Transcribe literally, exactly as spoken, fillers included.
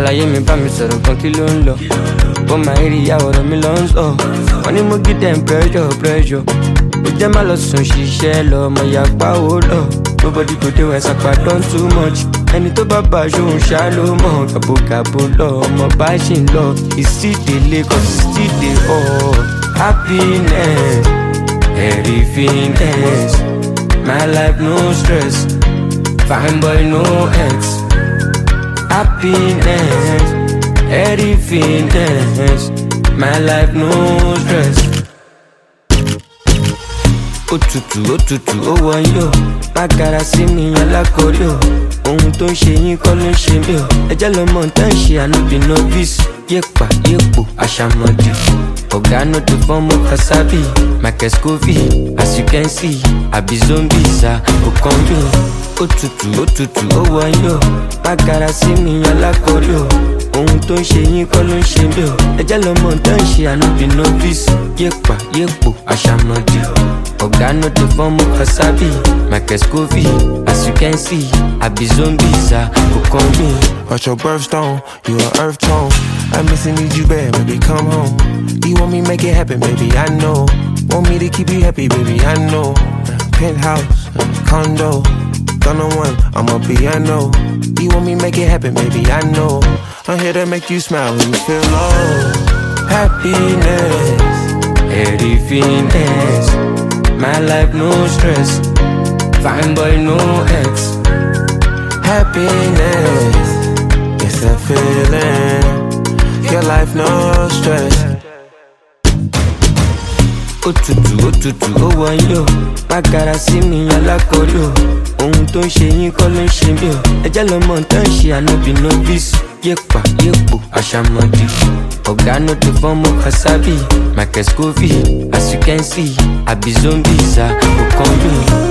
àlàyé mi bá mi sọ̀rọ̀ gan kí ló ń lọ. Bó máa rí ìyàwó rẹ̀ mi lọ ń sọ. Wọ́n ní mo give them pressure pressure. Ó jẹ́ má lọ sùn ṣiṣẹ́ lọ, ọmọ ìyá pàwó lọ. Nobody go dey when sapa don too much. Ẹni tó bá bá aṣóhun ṣá ló mọ̀. Gàbogàbo lọ, ọmọ bá ṣì ń lọ. Ìsídèlé cause ìsídè ọ̀. Happiness, everythingness. My life no stress, fine boy no ex. Happiness, everythingness. My life no stress. Òtútù òtútù ó wọ̀nyí o, má gara sí mi alákọ̀ọ́rí o. Ohun tó ń ṣe yín kọ́ ló ń ṣe mí o. Ẹjẹ́ lọmọ tán ṣe ànúbì novice. Yépa yépo àṣàmọ̀dì. Ọ̀gá no dey form of kasabi. Michael Scoville, as you can see, àbí zombies à kò kàn mí. Òtútù òtútù ó wọ̀nyí o, má gara sí mi alákọ̀ọ́rí o. Ohun tó ń ṣe yín kọ́ ló ń ṣe mí o. Ẹjẹ́ lọmọ tán ṣe ànúbì novice. Yépa yépo àṣàmọ̀dì. Oga no dey form of kasabi. Michael Scoville, as you can see, I be zombies, ah, who come me. Watch your birthstone, you an earth tone. I miss and need you bad, baby, come home. You want me make it happen, baby, I know. Want me to keep you happy, baby, I know. Penthouse, condo, gonna one, I'm a piano. You want me make it happen, baby, I know. I'm here to make you smile when you feel low. Happiness, everythingness. My life no stress, fine boy no ex. Happiness, it's that feeling. Your life no stress. Òtútù òtútù ó wọ̀nyí o, má gara sí mi alákọ̀ọ́rí o. Ohun tó ń ṣe yín kọ́ ló ń ṣe mí o. Ẹjẹ́ lọmọ tán ṣe ànúbì novice. Yépa yépo àṣàmọ̀dì. Ọ̀gá no dey form of kasabi. Michael Scoville, as you can see, I be zombies, ah, who come me.